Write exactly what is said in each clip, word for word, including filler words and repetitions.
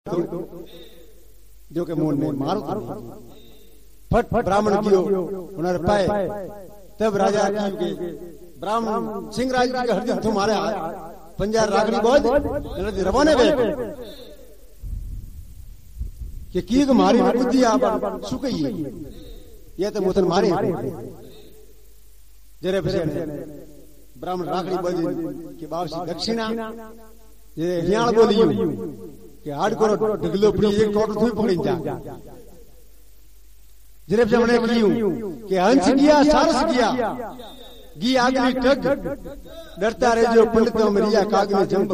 जो के मोन में मारो फट फट ब्राह्मण कियो उन्हें पाए तब राजा की के ब्राह्मण सिंह राज के हरदिन तुम्हारे पंजार रागड़ी बोझ रवाने वे कि की मारी बुद्धि आप सुकई ये तो मुतन मारे जरे ब्राह्मण रागड़ी बोझ के बावसी दक्षिणा ये हियाण बोलियो कि हाड करो ढगलो पड़ी एक टोटल थोड़ी पकड़ी जा जरे हमने कियो कि हंस गया सारस गया गी आगली टग डरता रहे जो पंडित मरिया काग में जंब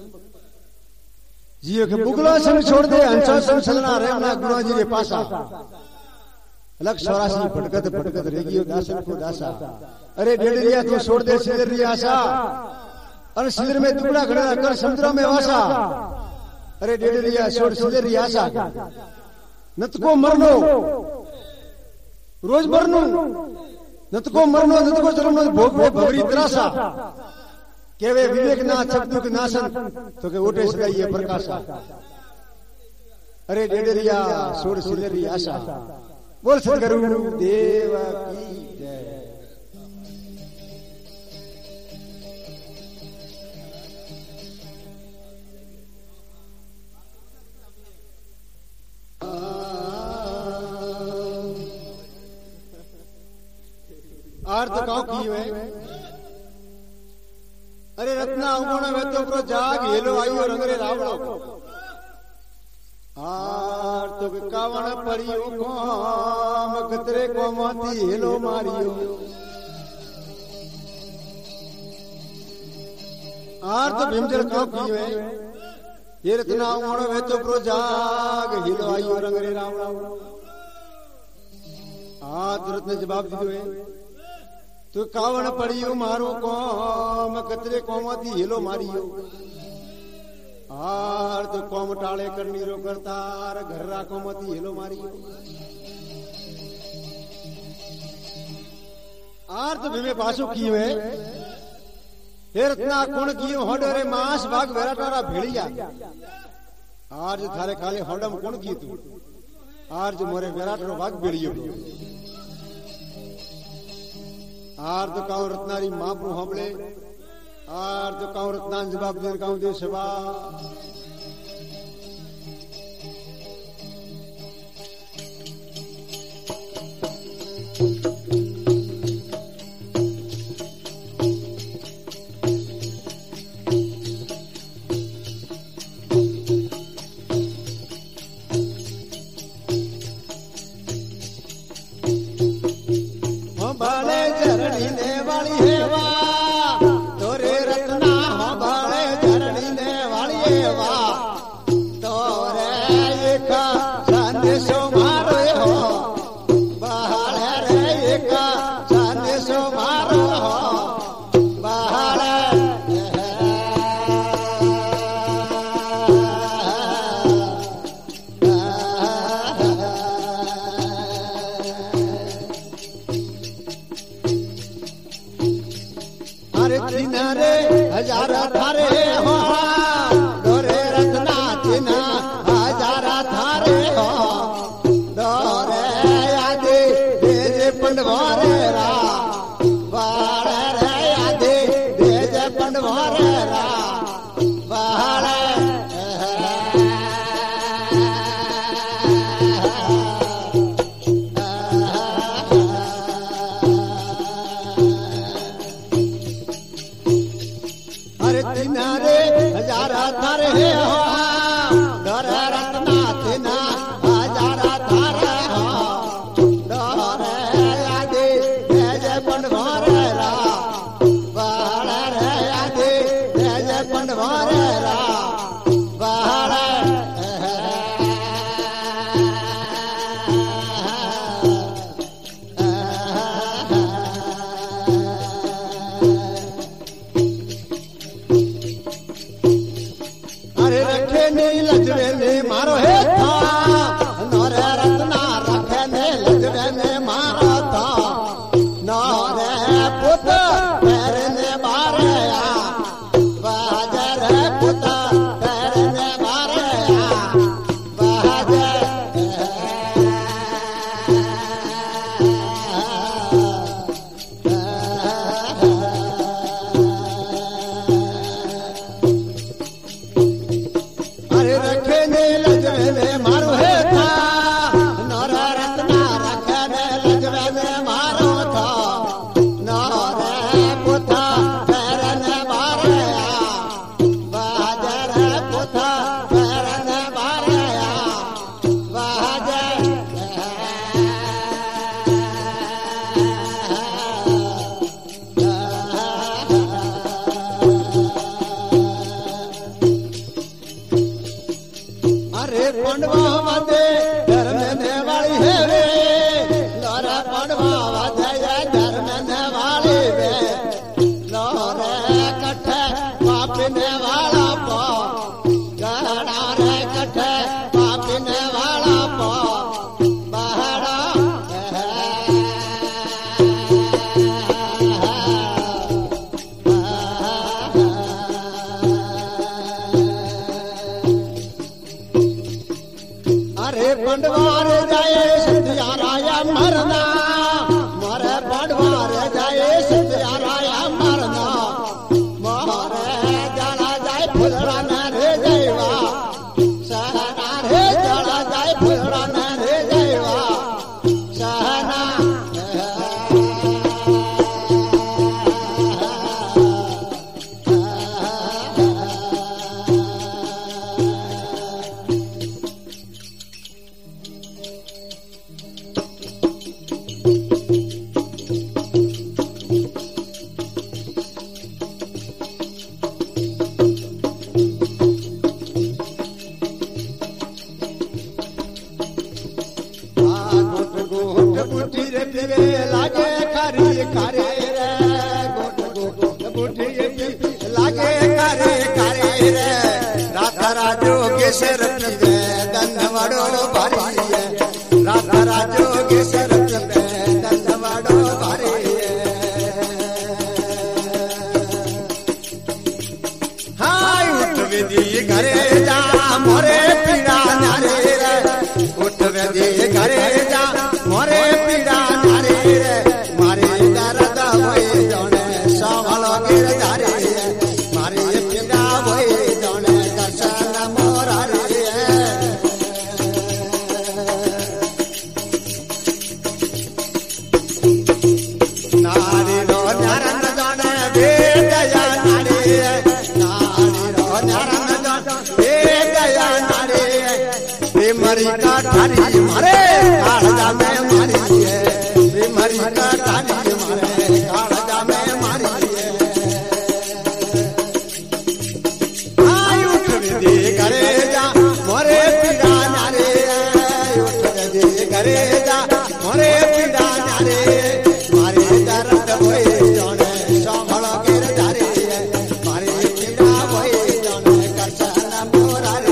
जियो के बुगला संग छोड़ दे हंसा संग चलना रहना गुरु जी के पासा अलग सौरासी भटकत भटकत रह गयो दासन को दासा अरे डेडरिया तू छोड़ दे सिदर री आशा और सिदर में टुकड़ा खड़ा कर समुद्र में वासा अरे डेडरिया छोड़ सिदर री आशा नत को मरनो रोज मरनो नत को मरनो नत को जन्मनो भोग में भवरी त्रासा केवे विवेक ना शब्दों के नाशन तो के उठे सगाई ये प्रकाशा अरे डेडरिया छोड़ सिदर री आशा बोल सदगुरु देव की जय। आर्थ गांव की है अरे रत्ना उगोण वे तो प्रो जाग हेलो आयो रंगरे रावणो आर्थ कावण परियो काम खतरे को माती हेलो मारियो आर्थ भीमजल गांव की है ये रत्ना उगोण वे तो प्रो जाग हेलो आयो रंगरे रावणो आर्थ रत्न जवाब दियो है तो कावण पड़ियो मारो कोम कतरे कोमाती हेलो मारियो आर तो कोम टाले करनी रो करतार घररा कोमाती हेलो मारियो आर तो भीमे पासो कियो है हे रत्ना कुण कियो होडरे मास भाग वेराटारा भेड़िया आज थारे खाली होडम कुण की तू आज मोरे वेराटरो भाग भेड़ियो आर तो काउ रत्नारी महाप्रभु हमले आर तो काउ रत्नान जवाब देन काउ दे सभा बाजार पुता करने बारे पापिने वाला पा गड़ा रे कठे पापिने वाला पा बहड़ा अरे पंडवार जाए सत्या राया मरना मारे पंडवार जाए सत्या राया मरना मारे जला जाए फुलरा न रे जयवा सहना रे जला जाए फुलरा न रे जयवा सहना लागे करे करे रे गोट गोट बुढ़ी लागे करे करे रे राधा राजो के सर पे गंधवाड़ो भारी है राधा राजो के सर पे गंधवाड़ो भारी है हाय उठ विधि घरे जा मोरे पीड़ा नारे रे उठ विधि घरे जा मोरे पीड़ा नारे रे मारे दर्द होए जाने संभलो गिरधारे मारे पीड़ा होए जाने दर्शन मोरा रे नारी रो नरन जाने वेदया नारे नारी रो नरन जाने वेदया नारे मरी का ठारी मारे कालजा में मारी है मरी का ठारी मारे कालजा में मारी है आई उठ दे करे जा मोरे पीड़ा नारे उठ दे करे जा मोरे पीड़ा नारे मारे दर्द होए जाने संभल गिरधारे मारे पीड़ा होए जाने करसन मोरा रे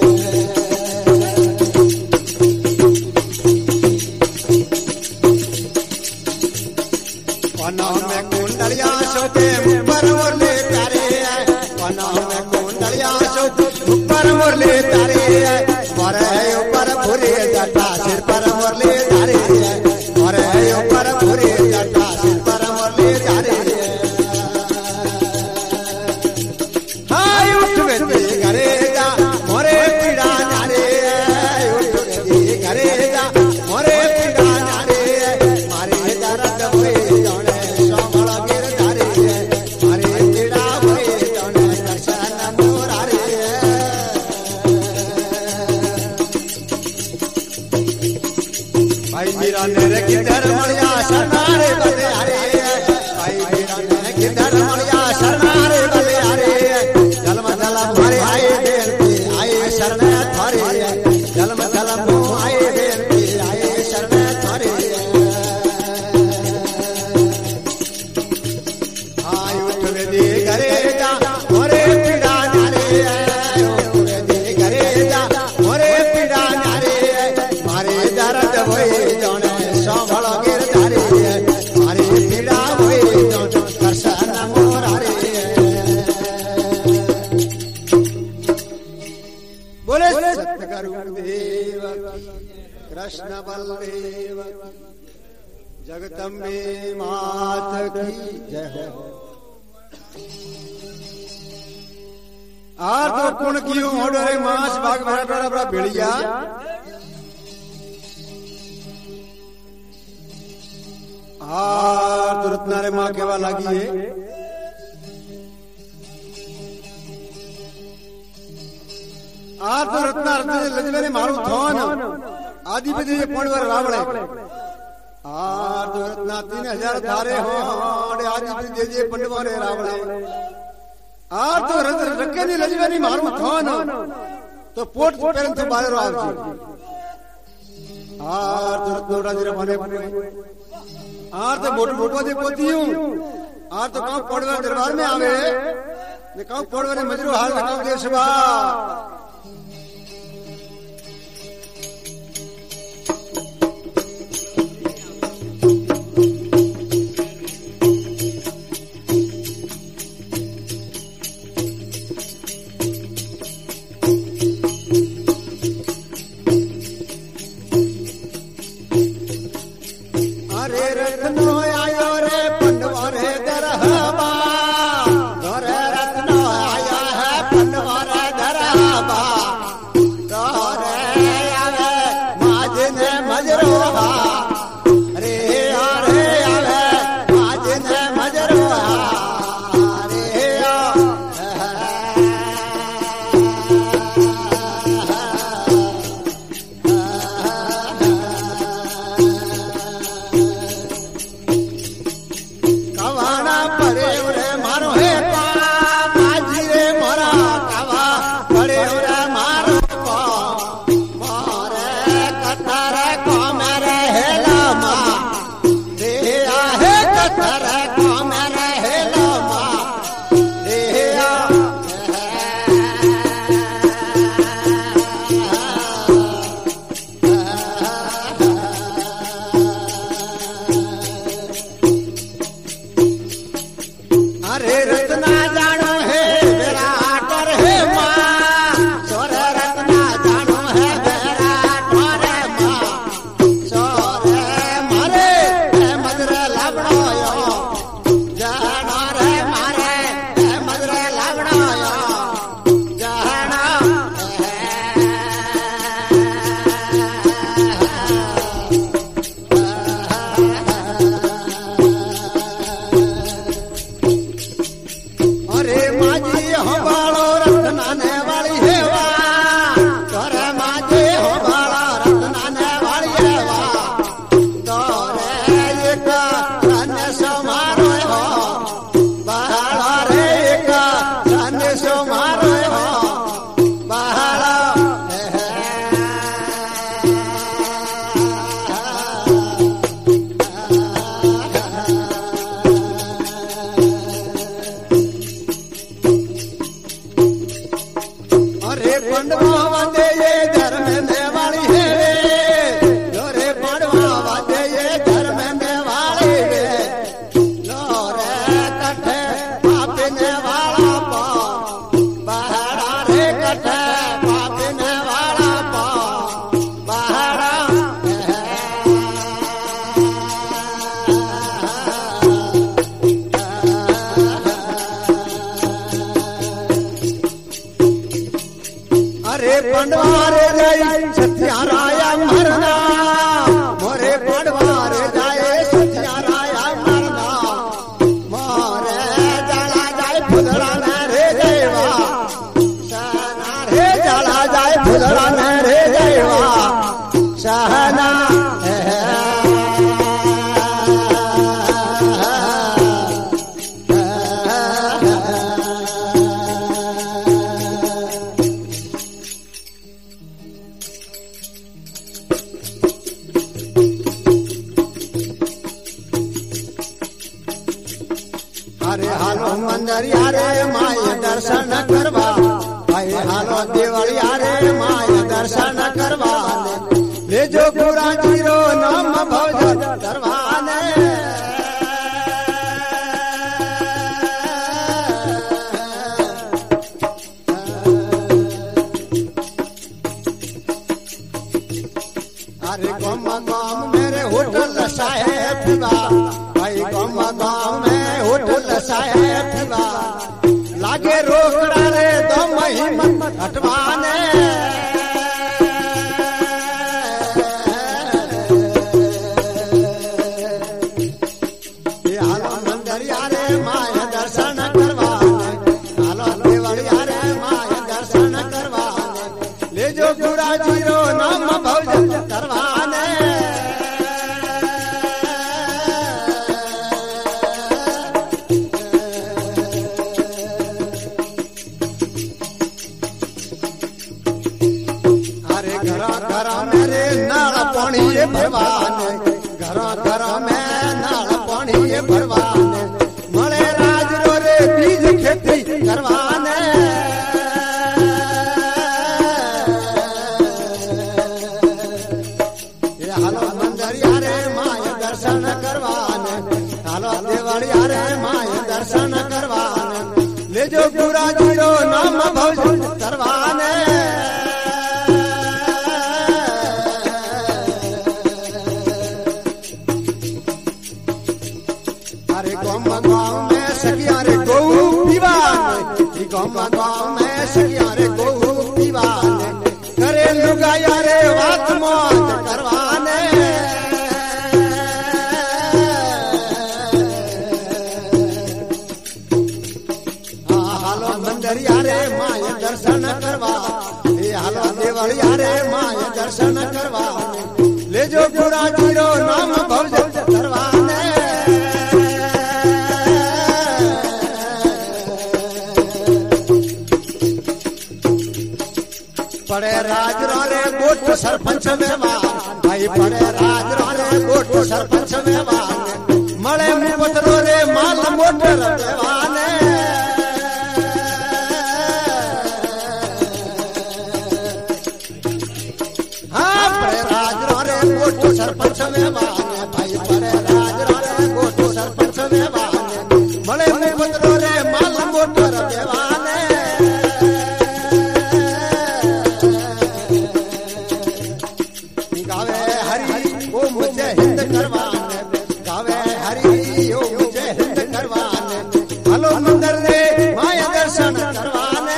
पनाह में कुंडलिया सोते ऊपर मुरले तारे पनाह में कुंडलिया सोते ऊपर मुरले तारे मोरे ऊपर भूरे जटा सिर पर मुरले तारे मोरे ऊपर भूरे जटा सिर पर मुरले तारे हाय उठ दे घरे जा मोरे पीड़ा नारे उठ दे घरे जा मोरे पीड़ा नारे मारे दर्द होए जाने संभल गिरधारे मारे पीड़ा होए जाने दर्शन मोरा रे भाई मेरा नेरे किधर मलिया सरनारे बले हरे भाई मेरा नेरे किधर मलिया सरनारे बले हरे जलम जलम मारे आए देवते आए शरण थारे जलम जलम आए देवते आए शरण थारे आय उठ दे घरे जा मोरे पीड़ा नारे उठ दे घरे जा मोरे पीड़ा नारे मारे दर्द होए जाने संभल गिरधारे मारे पीड़ा होए जाने करसन मोरा रे बोले सतगुरु देव कृष्ण बलदेव जगदम्बे मात की जय आर तो कुण कियो ओडरे मास भाग भरा टोरा बड़ा भेड़िया आर तो रत्नारे मां केवा लागी है आर तो रत्ना रत्ना लजवेने मारू थोन आदिपति जे पणवर रावणे आर तो रत्ना तीन हजार थारे हो आदिपति जे जे पंडवारे रावणे आर तो रखे नी लजवेनी मारू थोन तो पोट पेरन तो बाहर आवजे आर तो रत्नोड़ा जरा बने आर तो मोट मोटो दे पोती हूं आर तो काम पड़वा दरबार में आवे ये कहूं पोड़वने मजरू हाल कहूं देव सभा पंडवारे जाई सत्याराया मरना मोरे पंडवारे जाए सत्याराया मरना मोरे जला जाए फुदरा न रे देवा सहना रे जला जाए फुदरा न रे देवा सहना रे माय दर्शन करवा भाई हालो देवलिया रे माय दर्शन करवा ले जो पूरा जीरो नाम भज करवाने अरे गम गम मेरे होटल साहेब भाई गम गम में होटल साहेब लागे रोकड़ा रे तो महिमन हटवाने हालो मंदिरिया रे माय दर्शन करवाने हालो देवलिया रे माय दर्शन करवाने ले जो पूरा जीरो नाम भौजन करवाने भरवान घर घर में नाल पानी भरवान मले राज रो रे बीज खेती करवान ले जो गुरा जीरो नाम भव तरवाने अरे गाँव गाँव में सखिया रे गौ पीवाने गाँव गाँव में सखिया रे गौ पीवाने करे लुगाया रे वात मौज करवाने हालो मंदिरिया रे माय दर्शन करवा हालो देवलिया रे माय दर्शन करवा ले जो गुरा जीरो नाम भव तरवाने पड़े राज रे गोट सरपंच में भाई पड़े राज रे गोट सरपंच में मड़े मुपतरो रे माल मोटर देवाने हाँ पड़े राज रे गोट सरपंच में भाई पड़े राज रे गोट सरपंच में मड़े मुपतरो रे माल मोटर देवाने मुझे हिंद करवाने गावे हरि ओ मुझे हिंद करवाने हलो मंदिर रे माया दर्शन करवाने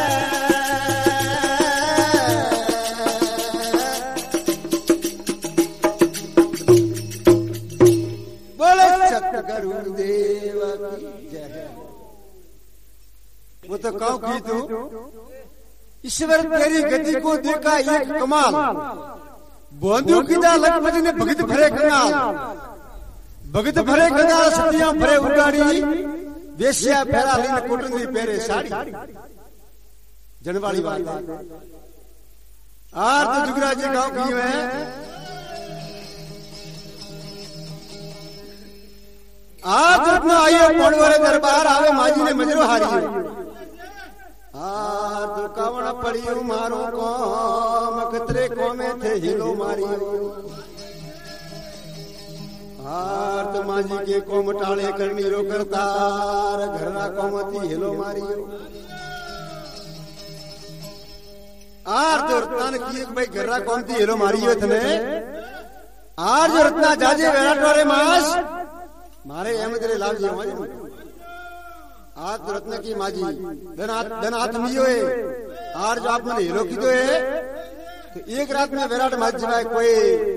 बोले सतगुरु देव की जय। वो तो कहूं की तू ईश्वर तेरी गति को देखा एक कमाल बोंदू किदा लखपति ने भगत भरे कंगाल भगत भरे कंगाल सतियां भरे उगाड़ी वेश्या फेरा लीन कोटंदी पेरे साड़ी जनवाड़ी बात आर तो जुगराज जी गांव की है आज अपना आइयो पौड़वारे दरबार आवे माजी ने मजरो हारी तो कावण पड़ियो मारो को मकतरे को में थे हिलो मारियो हार तो माजी के को मटाले करनी रो करतार घरना को मती हिलो मारियो आर तो रत्न की भाई घरना कोमती हिलो मारियो तने आर जो रत्ना जाजे विराट वाले मास मारे एम तेरे लाभ जी माजी आज रत्न की माजी धन धन आत्मियो है आर जो आप मैंने हीरो की तो है तो एक रात में विराट माज जवाए कोई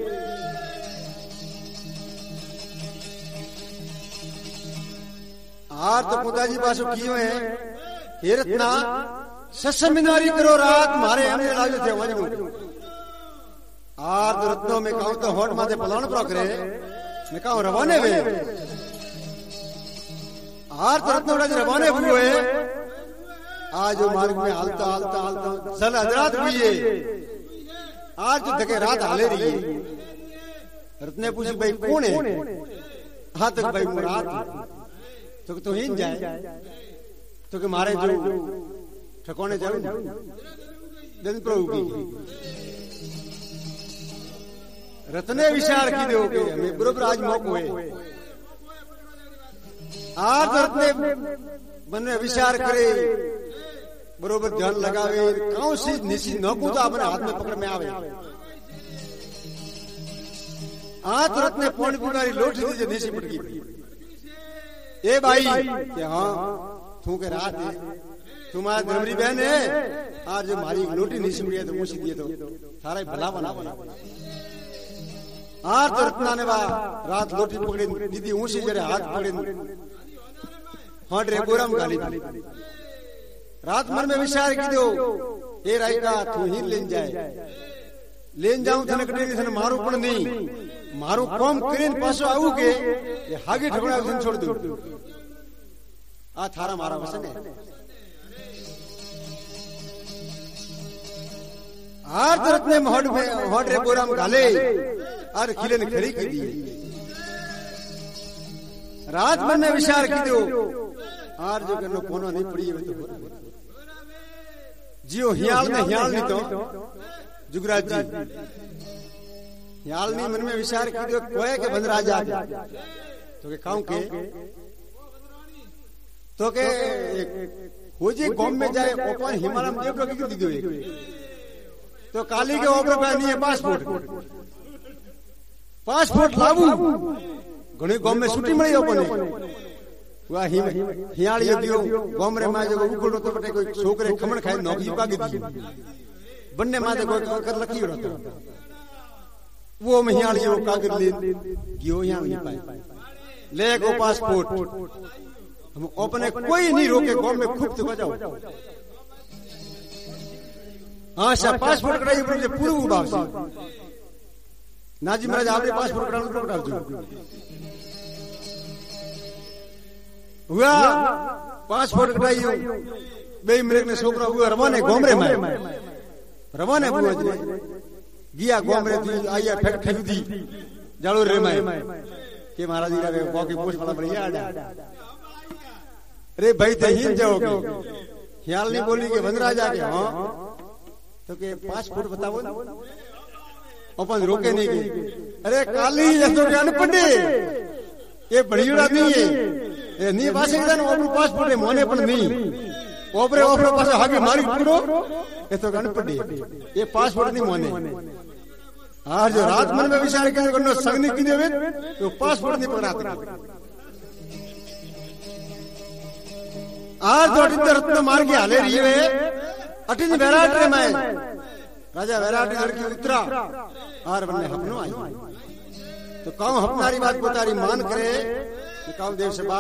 आर तो पुताजी पासो कियो है हे रत्ना ससमिनारी करो रात मारे हमने लाजे थे वजू आर तो रत्नों में कहूं तो होट माथे पलाण प्रो करे मैं कहूं रवाने वे आर तो रत्नों रवाने हुए आज जो मार्ग में हालता हालता हालता सल हजरात हुई है आज जो धके रात हाले रही है रत्ने पूछी भाई कौन है हाँ तक भाई मुराद तो तो ही जाए तो कि मारे जो ठकोने जाओ दिन प्रभु की रत्ने विचार की दोगे हमें बरोबर आज मौका हुए आज रत्ने मन में विचार करे बरोबर ध्यान लगावे कौन सी निशी नौकू तो अपने हाथ में पकड़ में आवे आज रत्ने पौन पुकारी लोट दी जो निशी पटकी ए भाई कि हाँ तू के रात है तुम्हारा धर्मरी बहन है आज जो मारी लोटी निशी मुड़िया तो मुझे दिए तो सारा भला बना बना आज तो रत्ना ने बा रात लोटी पकड़ी दीदी ऊंची जरे हाथ पकड़े हाँ रे गोरम गाली रात मन में विचार की दो ए राई का तू ही लेन जाए लेन जाऊं थने कटे थने मारू पण नहीं मारू कौम करीन पासो आऊ के ये हागे ठगड़ा दिन छोड़ दो आ थारा मारा वसन है आर तरत ने मोहड में होड रे गोरम गाले और खिले ने खरी की दी रात मन में विचार की दो आर जो कनो कोनो नहीं पड़ी है तो जियो हियाल ने हियाल नहीं तो जुगराज जी हियाल नहीं मन में विचार की दो कोए के बंद राजा तो के काऊ के तो के वो जे गांव में जाए ओपन हिमालय में देव की दी गई तो काली के ओपर पे नहीं है पासपोर्ट पासपोर्ट लावू घणी गांव में छुट्टी मिली ओपन वा हिम हियाली दियो गांव रे मां जो उखड़ो तो बटे कोई छोकरे खमण खाए नौकरी पागी दी बन्ने माते कोई कर लखी रहो वो में हियाली वो कागज ले गियो यहां नहीं पाए ले को पासपोर्ट हम अपने कोई नहीं रोके गांव में खूब तो बजाओ आशा पासपोर्ट कढ़ाई पर जे पूर्व उबाव से नाजी महाराज आपने पासपोर्ट कढ़ानो तो कढ़ाव जो हुआ पासपोर्ट कढ़ाई बे मिनट ने छोकरा हुआ रवाने गांव रे में रवाने बुआ जे गिया गांव रे थी आया फैक्ट्री दी जालो रे में के महाराज जी रे बाकी पोस्ट वाला बढ़िया आडा अरे भाई ते हिल जाओगे ख्याल नहीं बोली के वनराज आ गया हां तो के पासपोर्ट बताओ अपन रोके नहीं गए अरे काली ये तो ज्ञान पड़े ये बढ़िया नहीं है ये नहीं पासे के ओपर पासपोर्ट है मोने पर नहीं ओपरे ओपरे पासे आगे मारी पकड़ो ये तो ज्ञान पड़े ये पासपोर्ट नहीं मोने आज जो रात मन में विचार के करनो संगनी की देवे तो पासपोर्ट नहीं पकड़ाते आज तो अटिन रत्न मार के हाले रही है अटिन विराट रे में राजा विराट घर की उतरा आर बन्ने हपनो आई तो कौन हपनारी बात को तारी मान करे कि कौन देव से बा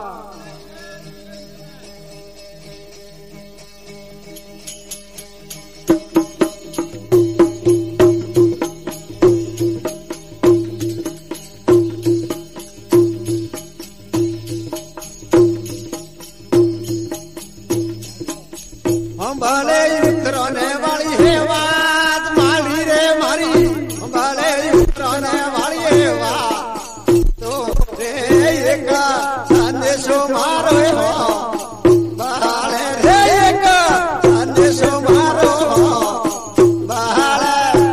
भले उतरने वाली है बात माली रे मारी भले उतरने वाली है बात तो रे एक संदेशो मारो हो भले रे एक संदेशो मारो हो भले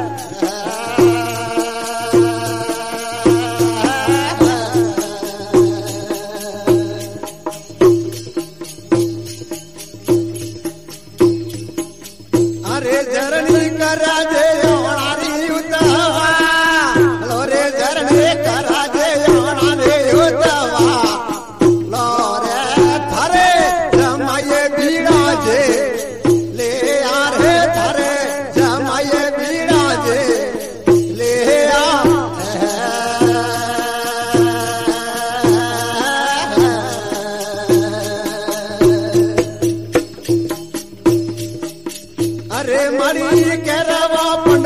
अरे जरनी करा जे ओणारी उतावा लो रे जरनी करा जे ओणारी उतावा लो रे थारे जमाये बीड़ा जे ले आ रे थारे जमाये बीड़ा जे ले आ अरे मारी के रवा पंड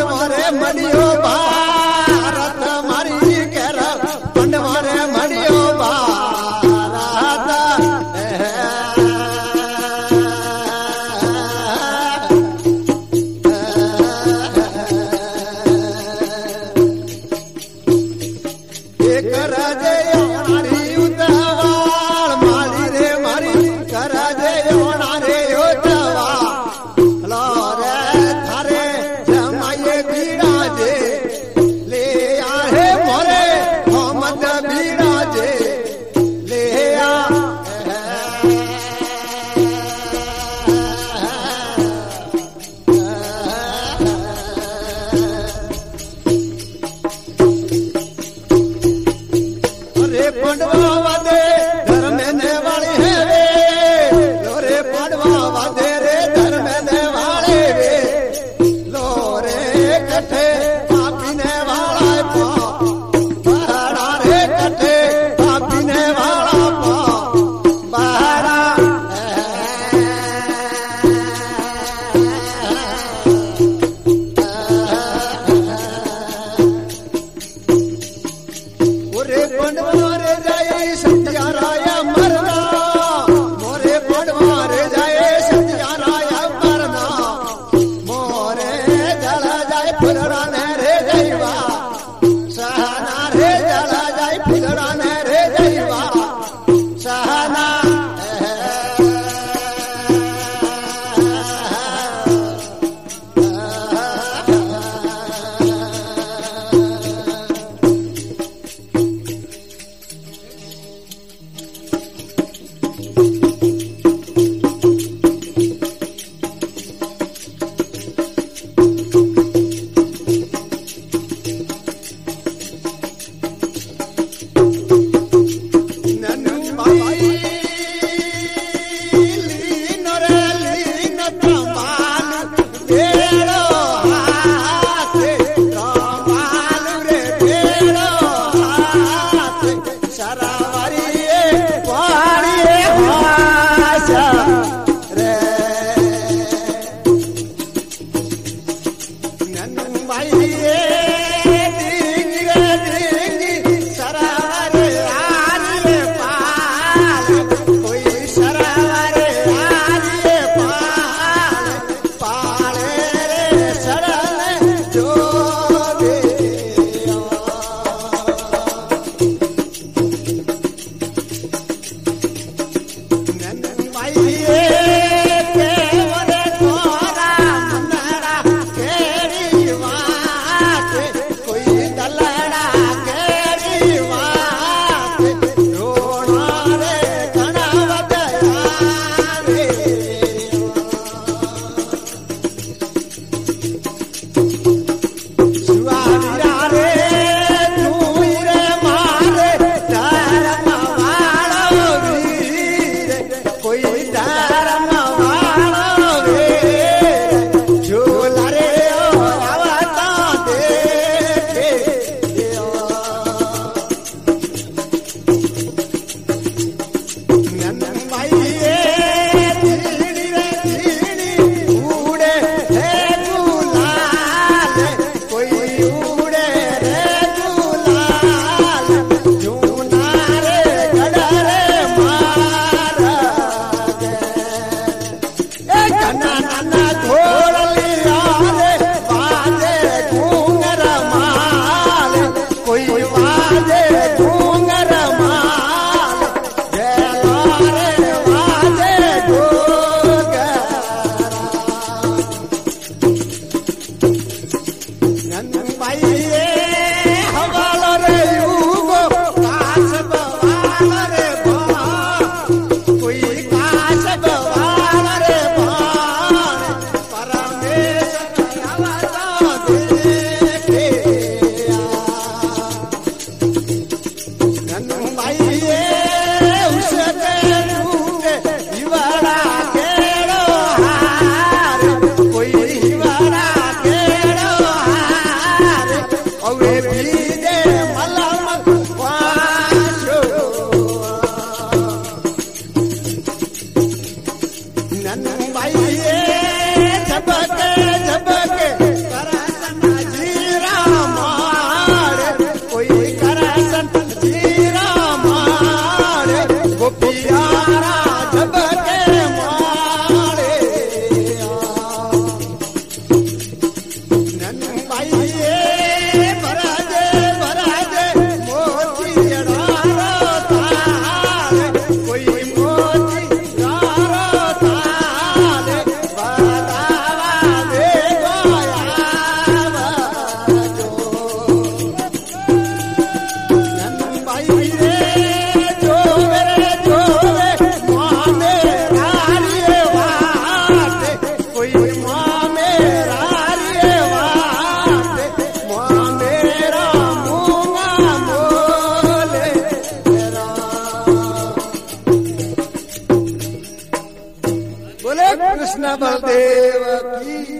नन्ना नन्ना ढोलिया रे बाजे घूंगर माल कोई बाजे घूंगर माल कृष्ण बलदेव की